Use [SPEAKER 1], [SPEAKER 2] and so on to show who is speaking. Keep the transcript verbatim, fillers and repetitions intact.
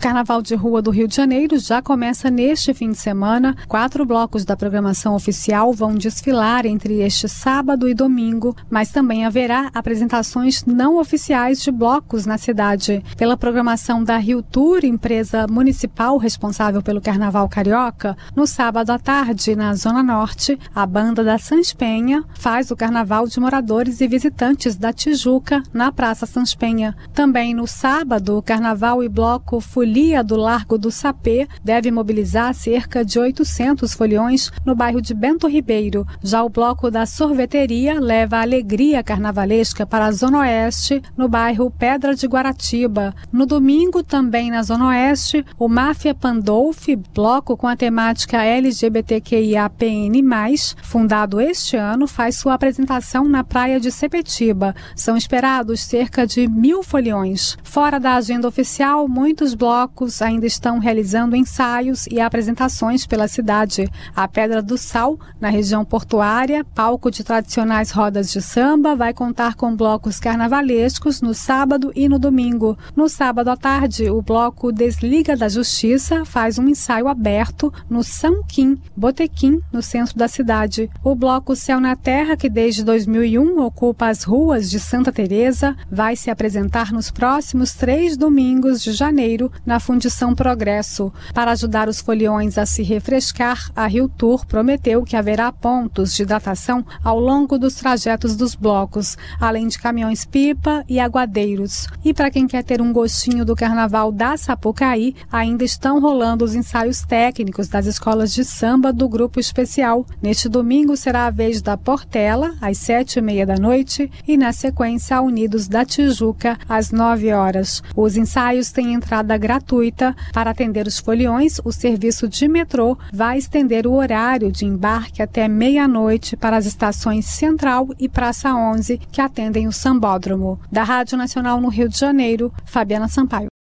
[SPEAKER 1] Carnaval de Rua do Rio de Janeiro já começa neste fim de semana. Quatro blocos da programação oficial vão desfilar entre este sábado e domingo, mas também haverá apresentações não oficiais de blocos na cidade. Pela programação da Rio Tour, empresa municipal responsável pelo Carnaval Carioca, no sábado à tarde, na Zona Norte, a banda da Sans Penha faz o Carnaval de moradores e visitantes da Tijuca, na Praça Sans Penha. Também no sábado, o Carnaval e bloco Folia do Largo do Sapê deve mobilizar cerca de oitocentos foliões no bairro de Bento Ribeiro. Já o bloco da Sorveteria leva a alegria carnavalesca para a Zona Oeste, no bairro Pedra de Guaratiba. No domingo, também na Zona Oeste, o Máfia Pandolfi, bloco com a temática L G B T Q I A P N mais, fundado este ano, faz sua apresentação na praia de Sepetiba. São esperados cerca de mil foliões. Fora da agenda oficial, muitos blocos ainda estão realizando ensaios e apresentações pela cidade. A Pedra do Sal, na região portuária, palco de tradicionais rodas de samba, vai contar com blocos carnavalescos no sábado e no domingo. No sábado à tarde, o bloco Desliga da Justiça faz um ensaio aberto no Sanquim, Botequim, no centro da cidade. O bloco Céu na Terra, que desde dois mil e um ocupa as ruas de Santa Teresa, vai se apresentar nos próximos três domingos de janeiro, na Fundição Progresso. Para ajudar os foliões a se refrescar, a Rio Tour prometeu que haverá pontos de hidratação ao longo dos trajetos dos blocos, além de caminhões-pipa e aguadeiros. E para quem quer ter um gostinho do Carnaval da Sapucaí, ainda estão rolando os ensaios técnicos das escolas de samba do Grupo Especial. Neste domingo será a vez da Portela, às sete e meia da noite, e na sequência a Unidos da Tijuca, às nove horas. Os ensaios têm entrada gratuita. Para atender os foliões, o serviço de metrô vai estender o horário de embarque até meia-noite para as estações Central e Praça onze, que atendem o Sambódromo. Da Rádio Nacional no Rio de Janeiro, Fabiana Sampaio.